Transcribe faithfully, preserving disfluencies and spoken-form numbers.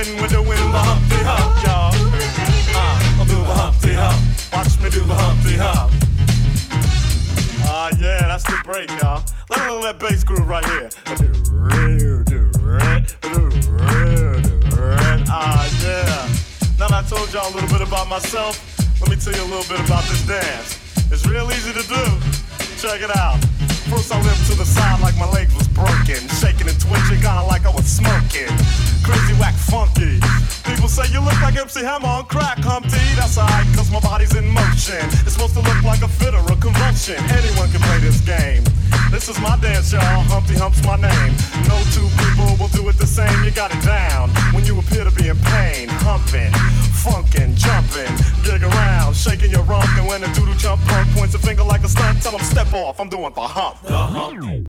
when we're doing the Humpty Hump, y'all. Uh, I'll do the Humpty Hump. Watch me do the Humpty Hump. Ah, uh, yeah, that's the break, y'all. Let me know that bass groove right here. Ah, yeah. Now that I told y'all a little bit about myself, let me tell you a little bit about this dance. It's real easy to do. Check it out. First I limped to the side like my leg was broken, shaking and twitching, kinda like I was smoking. Crazy, whack, funky. People say you look like M C Hammer on crack, Humpty. That's alright, cause my body's in motion. It's supposed to look like a fit or a convulsion. Anyone can play this game. This is my dance, y'all. Humpty Hump's my name. No two people will do it the same. You got it down when you appear to be in pain. Humping, funkin', jumping, dig around, shaking your rump. And when a doodle jump punk points a finger like a stunt, tell him step off. I'm doing the hump. The hump.